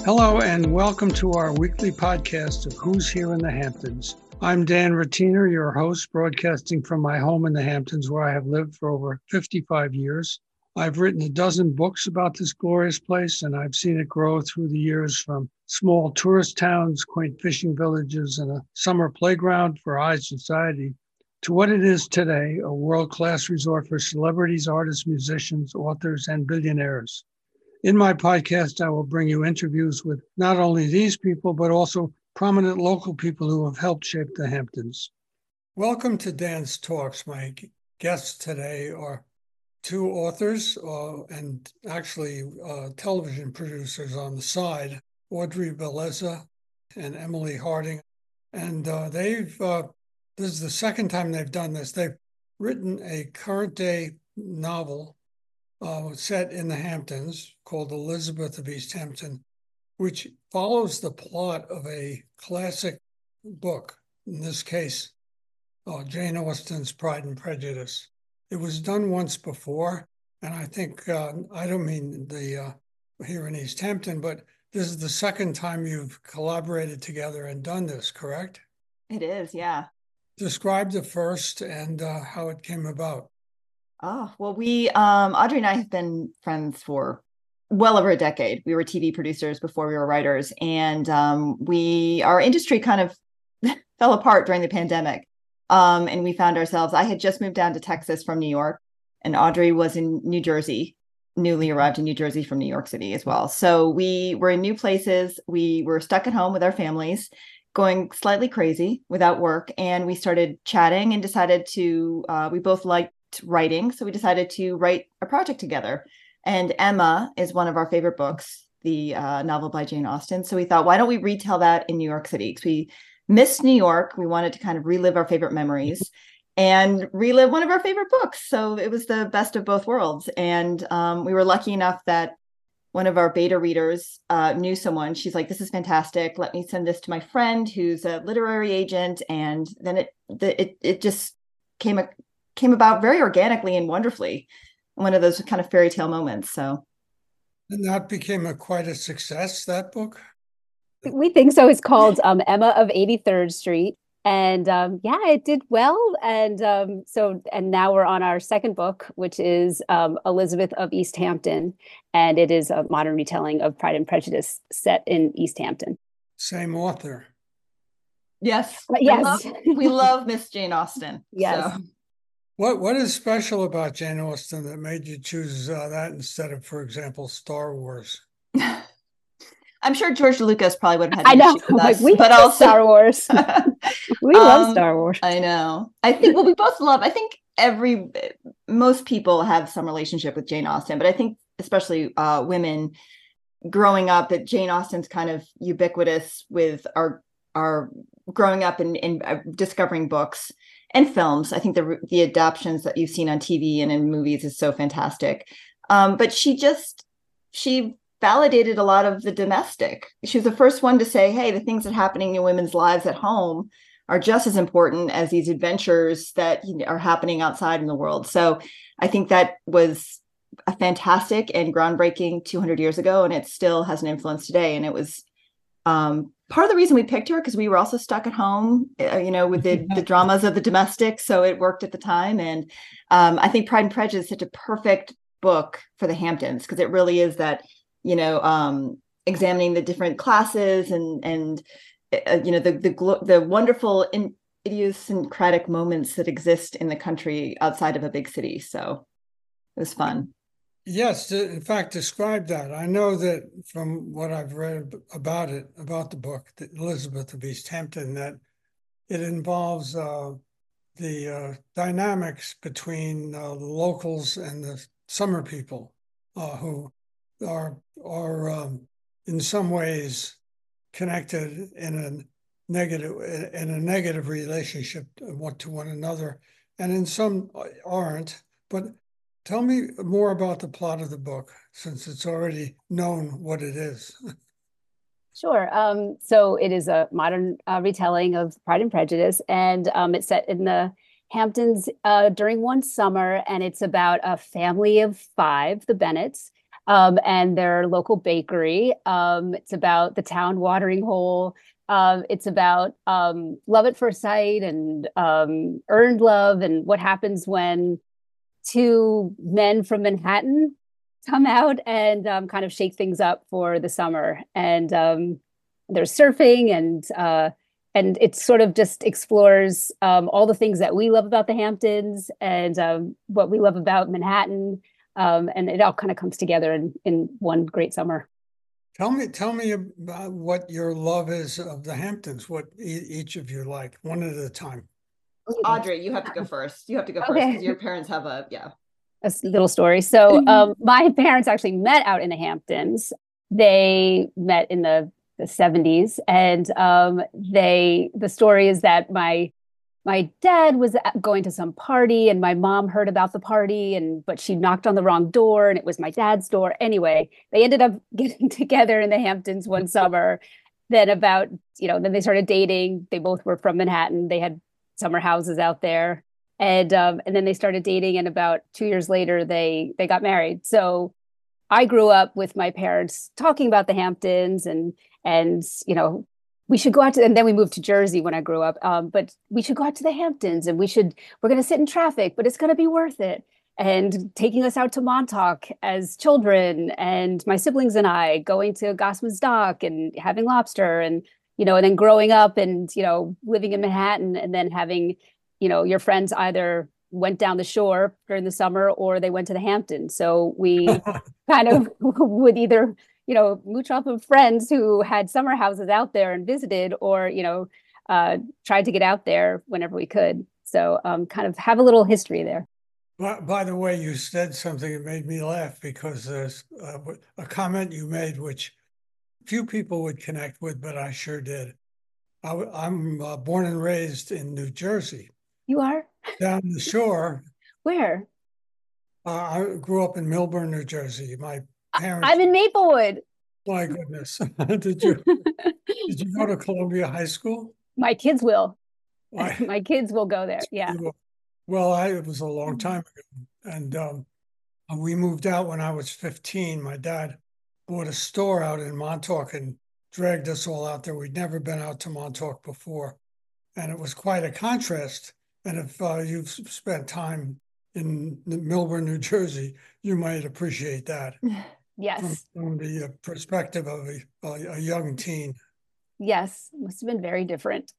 Hello and welcome to our weekly podcast of Who's Here in the Hamptons. I'm Dan Rattiner, your host, broadcasting from my home in the Hamptons, where I have lived for over 55 years. I've written a dozen books about this glorious place, and I've seen it grow through the years from small tourist towns, quaint fishing villages, and a summer playground for high society, to what it is today, a world-class resort for celebrities, artists, musicians, authors, and billionaires. In my podcast, I will bring you interviews with not only these people, but also prominent local people who have helped shape the Hamptons. Welcome to Dan's Talks. My guests today are two authors and actually television producers on the side, Audrey Bellezza and Emily Harding. And this is the second time they've done this. They've written a current day novel set in the Hamptons called Elizabeth of East Hampton, which follows the plot of a classic book, in this case, Jane Austen's Pride and Prejudice. It was done once before, and I think, I don't mean here in East Hampton, but this is the second time you've collaborated together and done this, correct? It is, yeah. Describe the first and how it came about. Oh, well, Audrey and I have been friends for well over a decade. We were TV producers before we were writers, and our industry kind of fell apart during the pandemic. And we found ourselves, I had just moved down to Texas from New York, and Audrey was in New Jersey, newly arrived in New Jersey from New York City as well. So we were in new places. We were stuck at home with our families, going slightly crazy without work. And we started chatting and decided we both liked writing. So we decided to write a project together. And Emma is one of our favorite books, the novel by Jane Austen. So we thought, why don't we retell that in New York City? Because we missed New York. We wanted to kind of relive our favorite memories and relive one of our favorite books. So it was the best of both worlds. And we were lucky enough that one of our beta readers knew someone. She's like, this is fantastic. Let me send this to my friend who's a literary agent. And then it just came about very organically and wonderfully. One of those kind of fairy tale moments. So, and that became quite a success, that book? We think so. It's called Emma of 83rd Street. And it did well. And and now we're on our second book, which is Elizabeth of East Hampton. And it is a modern retelling of Pride and Prejudice set in East Hampton. Same author. Yes. Yes. We love Miss Jane Austen. Yes. So. What is special about Jane Austen that made you choose that instead of, for example, Star Wars? I'm sure George Lucas probably would have had. I know, but also Star Wars. We love Star Wars. I know. I think we both love. I think most people have some relationship with Jane Austen, but I think especially women growing up, that Jane Austen's kind of ubiquitous with our growing up and discovering books and films. I think the adaptations that you've seen on TV and in movies is so fantastic. But she validated a lot of the domestic. She was the first one to say, hey, the things that are happening in women's lives at home are just as important as these adventures that are happening outside in the world. So I think that was a fantastic and groundbreaking 200 years ago, and it still has an influence today. And it was part of the reason we picked her, because we were also stuck at home, with the dramas of the domestic. So it worked at the time. And I think Pride and Prejudice is such a perfect book for the Hamptons, because it really is that, examining the different classes and the wonderful idiosyncratic moments that exist in the country outside of a big city. So it was fun. Yes, in fact, describe that. I know that from what I've read about the book, that Elizabeth of East Hampton, that it involves the dynamics between the locals and the summer people who are in some ways connected in a negative relationship to one another, and in some aren't. But tell me more about the plot of the book, since it's already known what it is. Sure. So it is a modern retelling of Pride and Prejudice, and it's set in the Hamptons during one summer, and it's about a family of five, the Bennets, and their local bakery. It's about the town watering hole. It's about love at first sight and earned love and what happens when two men from Manhattan come out and kind of shake things up for the summer. And there's surfing and it sort of just explores all the things that we love about the Hamptons and what we love about Manhattan. And it all kind of comes together in one great summer. Tell me about what your love is of the Hamptons, what each of you like, one at a time. Audrey, you have to go first. You have to go first Okay. because your parents have a Little story. So my parents actually met out in the Hamptons. They met in the 70s. And the story is that my dad was going to some party and my mom heard about the party but she knocked on the wrong door and it was my dad's door. Anyway, they ended up getting together in the Hamptons one summer. Then then they started dating. They both were from Manhattan. They had summer houses out there. And then they started dating, and about 2 years later, they got married. So I grew up with my parents talking about the Hamptons, and we should go out to. And then we moved to Jersey when I grew up. But we should go out to the Hamptons, and we're going to sit in traffic, but it's going to be worth it. And taking us out to Montauk as children, and my siblings and I going to Gossman's Dock and having lobster, and then growing up and living in Manhattan, and then having your friends either went down the shore during the summer or they went to the Hamptons. So we kind of would either, mooch off of friends who had summer houses out there and visited, or, tried to get out there whenever we could. So kind of have a little history there. By the way, you said something that made me laugh because there's a comment you made, which few people would connect with, but I sure did. I'm born and raised in New Jersey. You are? Down the shore. Where? I grew up in Millburn, New Jersey. My parents. I'm in Maplewood. My goodness. Did you go to Columbia High School? My kids will. My kids will go there. Yeah. Well, it was a long time ago. And we moved out when I was 15. My dad bought a store out in Montauk and dragged us all out there. We'd never been out to Montauk before. And it was quite a contrast. And if you've spent time in Millburn, New Jersey, you might appreciate that. Yes. From the perspective of a young teen. Yes. Must have been very different.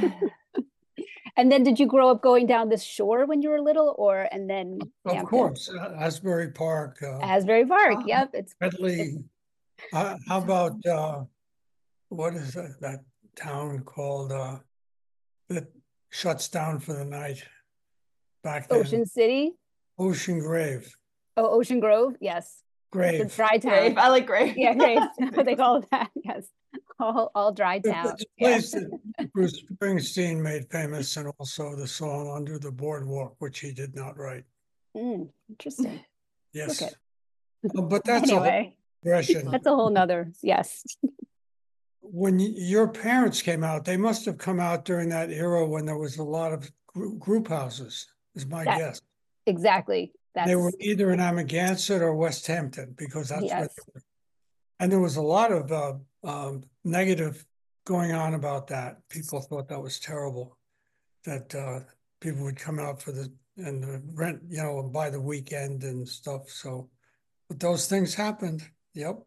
And then did you grow up going down this shore when you were little, and then? Of course, Asbury Park. Asbury Park. Yep. It's Redley. How about, what is that town called that shuts down for the night back then? Ocean City? Ocean Grove. Oh, Ocean Grove? Yes. Grave. It's dry town. Grave. I like Grave. Yeah, Grave. That's what they call that. Yes. All dry town. It's a place that Bruce Springsteen made famous, and also the song Under the Boardwalk, which he did not write. Interesting. Yes. But that's anyway, a whole progression. That's a whole nother, yes. When your parents came out, they must have come out during that era when there was a lot of group houses, is my guess. Exactly. They were either in Amagansett or West Hampton, because that's where they were. And there was a lot of negative going on about that. People thought that was terrible, that people would come out for the rent, by the weekend and stuff. So, but those things happened. Yep.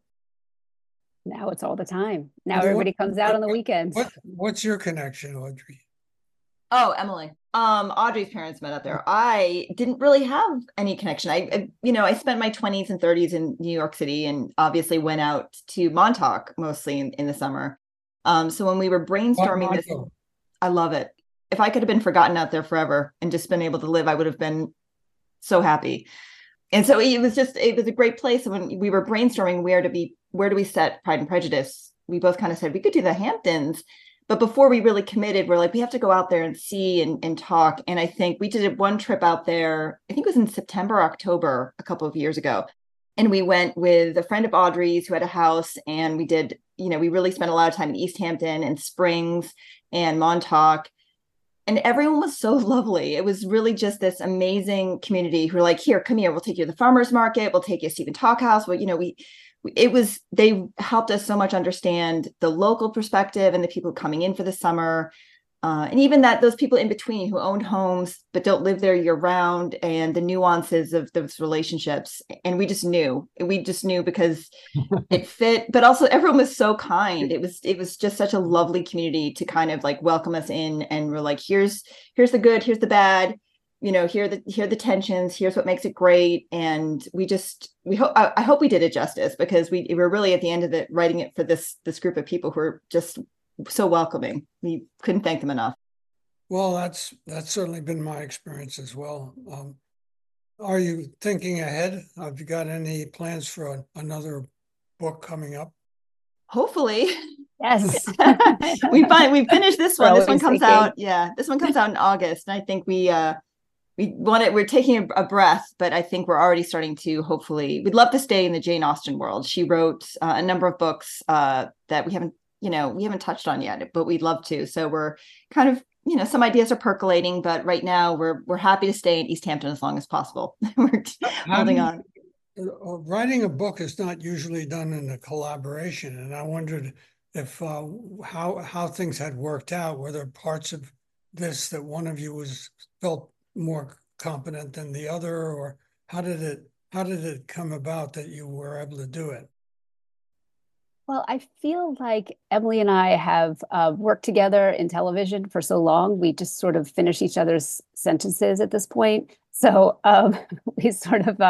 Now it's all the time. Now everybody comes out on the weekends. What's your connection, Audrey? Oh, Emily. Audrey's parents met out there. I didn't really have any connection. I spent my 20s and 30s in New York City, and obviously went out to Montauk mostly in the summer. So when we were brainstorming this, I love it. If I could have been forgotten out there forever and just been able to live, I would have been so happy. And so it was a great place. And when we were brainstorming where do we set Pride and Prejudice, we both kind of said we could do the Hamptons. But before we really committed, we're like, we have to go out there and see and talk. And I think we did one trip out there, I think it was in September, October, a couple of years ago. And we went with a friend of Audrey's who had a house, and we did, we really spent a lot of time in East Hampton and Springs and Montauk. And everyone was so lovely. It was really just this amazing community who were like, here, come here. We'll take you to the farmer's market. We'll take you to Stephen Talkhouse. Well, they helped us so much understand the local perspective and the people coming in for the summer. And even those people in between who owned homes but don't live there year round, and the nuances of those relationships. And we just knew because it fit, but also everyone was so kind. It was just such a lovely community to kind of like welcome us in, and we're like, here's the good, here's the bad, here are the tensions, here's what makes it great. And I hope we did it justice, because we're really at the end of it writing it for this group of people who are just so welcoming. We couldn't thank them enough. Well, that's certainly been my experience as well. Are you thinking ahead? Have you got any plans for another book coming up? Hopefully. Yes. we finished this one. This one comes thinking. out. Yeah. This one comes out in August. And I think we're taking a breath, but I think we're already starting to, hopefully, we'd love to stay in the Jane Austen world. She wrote a number of books that we haven't touched on yet, but we'd love to. So we're kind of, some ideas are percolating, but right now we're happy to stay in East Hampton as long as possible. We're holding on. Writing a book is not usually done in a collaboration, and I wondered if how things had worked out. Were there parts of this that one of you felt more competent than the other, or how did it come about that you were able to do it? Well, I feel like Emily and I have worked together in television for so long. We just sort of finish each other's sentences at this point. So we sort of,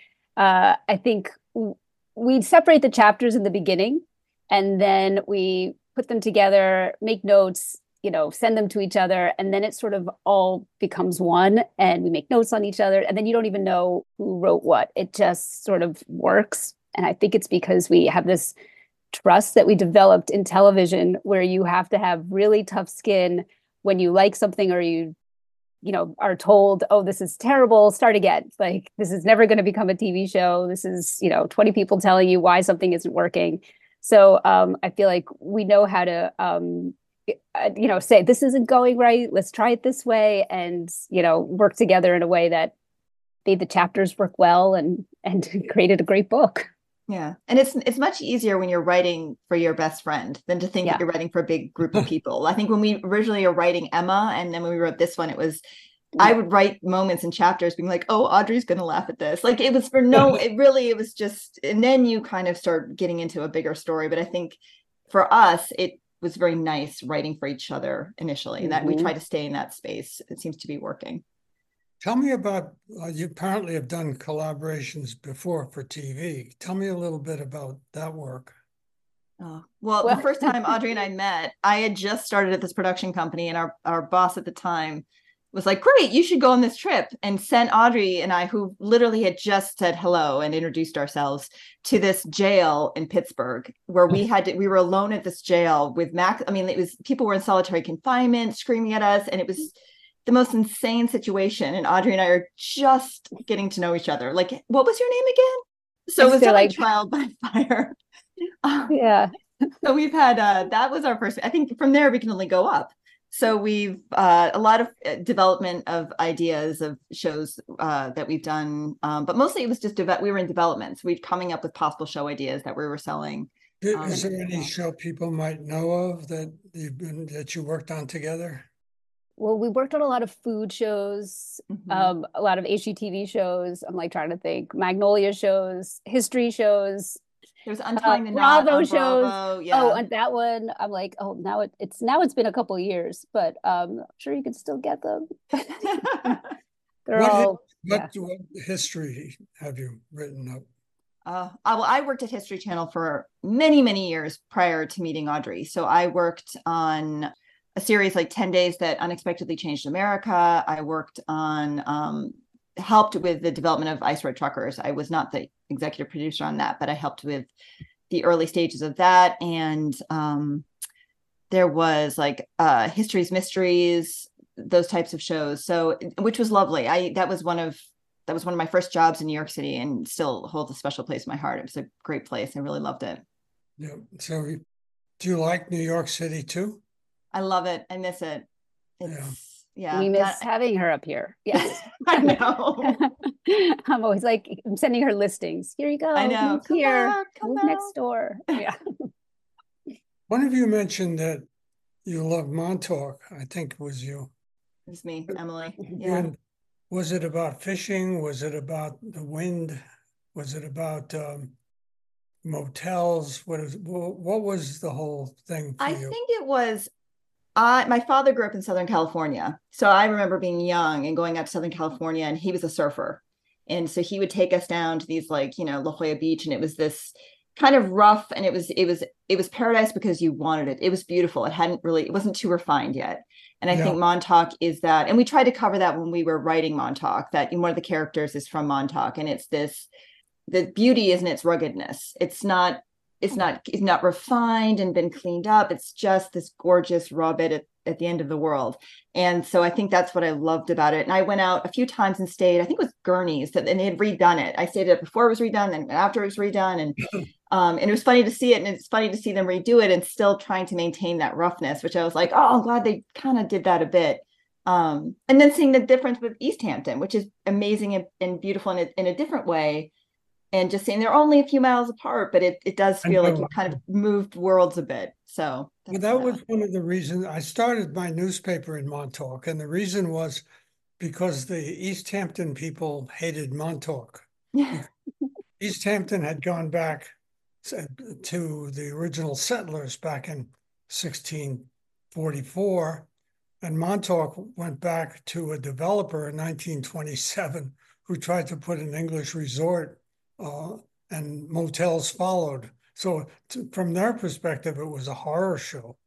I think we separate the chapters in the beginning, and then we put them together, make notes, send them to each other. And then it sort of all becomes one, and we make notes on each other. And then you don't even know who wrote what. It just sort of works. And I think it's because we have this trust that we developed in television, where you have to have really tough skin when you like something, or you are told, oh, this is terrible, start again. Like, this is never going to become a TV show. This is 20 people telling you why something isn't working. So I feel like we know how to say, this isn't going right, let's try it this way, and work together in a way that made the chapters work well and created a great book. Yeah. And it's much easier when you're writing for your best friend than to think that you're writing for a big group of people. I think when we originally were writing Emma, and then when we wrote this one, I would write moments and chapters being like, oh, Audrey's going to laugh at this. Like, it was it was just, and then you kind of start getting into a bigger story. But I think for us, it was very nice writing for each other initially, and that we try to stay in that space. It seems to be working. Tell me about, you apparently have done collaborations before for TV. Tell me a little bit about that work. Well, the first time Audrey and I met, I had just started at this production company, and our boss at the time was like, great, you should go on this trip, and sent Audrey and I, who literally had just said hello and introduced ourselves, to this jail in Pittsburgh, where we were alone at this jail with Max. I mean, people were in solitary confinement screaming at us, and it was the most insane situation. And Audrey and I are just getting to know each other. Like, what was your name again? So it was like trial by fire. Yeah. So we've had, that was our first, I think from there we can only go up. So we've a lot of development of ideas of shows that we've done, but mostly it was just we were in development. So we're coming up with possible show ideas that we were selling. Is there any show people might know of that you worked on together? Well, we worked on a lot of food shows, a lot of HGTV shows. I'm like trying to think, Magnolia shows, history shows. There's Untying the Knot, Bravo shows. Bravo, yeah. Oh, and that one, I'm like, oh, now it's been a couple of years, but I'm sure you can still get them. What history have you written up? I worked at History Channel for many, many years prior to meeting Audrey. So I worked on a series like 10 Days That Unexpectedly Changed America. I worked on, helped with the development of Ice Road Truckers. I was not the executive producer on that, but I helped with the early stages of that. And there was like History's Mysteries, those types of shows. So, which was lovely. That was one of my first jobs in New York City, and still holds a special place in my heart. It was a great place. I really loved it. Yeah. So do you like New York City too? I love it. I miss it. Yeah. We miss having her up here. Yes. I know. I'm always like, I'm sending her listings. Here you go. I know. Move Come here. back, come Move back. next door. Yeah. One of you mentioned that you love Montauk. I think it was you. It was me, Emily. Yeah. And was it about fishing? Was it about the wind? Was it about motels? What was the whole thing for I you? think it was my father grew up in Southern California. So I remember being young and going out to Southern California, and he was a surfer. And so he would take us down to these, like, La Jolla Beach, and it was this kind of rough, and it was paradise because you wanted it. It was beautiful. It wasn't too refined yet. And I think Montauk is that, and we tried to cover that when we were writing Montauk, that one of the characters is from Montauk, and it's the beauty is in its ruggedness. It's not refined and been cleaned up. It's just this gorgeous raw bit at the end of the world. And so I think that's what I loved about it. And I went out a few times and stayed, I think it was Gurney's, and they had redone it. I stayed it before it was redone and after it was redone. And it was funny to see it. And it's funny to see them redo it and still trying to maintain that roughness, which I was like, oh, I'm glad they kind of did that a bit. And then seeing the difference with East Hampton, which is amazing and beautiful in a different way. And just saying they're only a few miles apart, but it does feel like you kind of moved worlds a bit. So that was one of the reasons I started my newspaper in Montauk. And the reason was because the East Hampton people hated Montauk. East Hampton had gone back to the original settlers back in 1644. And Montauk went back to a developer in 1927 who tried to put an English resort and motels followed. So from their perspective, it was a horror show,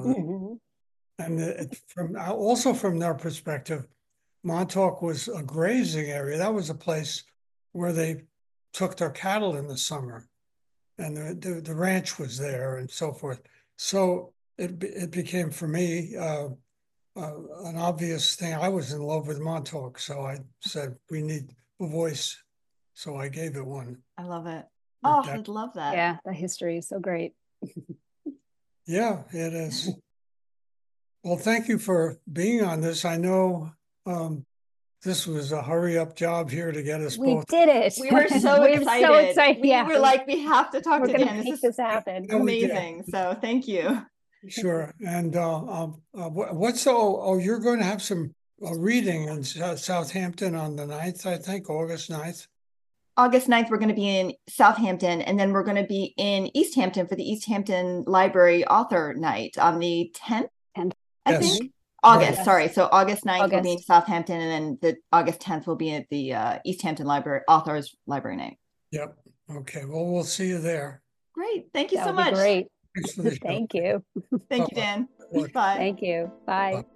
And from their perspective, Montauk was a grazing area. That was a place where they took their cattle in the summer, and the ranch was there and so forth. So it became for me an obvious thing. I was in love with Montauk, so I said we need a voice. So I gave it one. I love it. Oh, I love that. Yeah, the history is so great. Yeah, it is. Well, thank you for being on this. I know this was a hurry up job here to get us both. We did it. We were so excited. We were like, we have to talk to Dan. Make this happen. Amazing. So thank you. Sure. And you're going to have some reading in Southampton on the 9th, I think, August 9th. August 9th, we're going to be in Southampton, and then we're going to be in East Hampton for the East Hampton Library Author Night on the 10th, I think. August, right. Sorry. So August 9th will be in Southampton, and then the August 10th will be at the East Hampton Library Authors Library Night. Yep. Okay. Well, we'll see you there. Great. Thank you so much. Great. Thanks for the show. Thank you. Thank you, Dan. Bye. Bye. Thank you. Bye.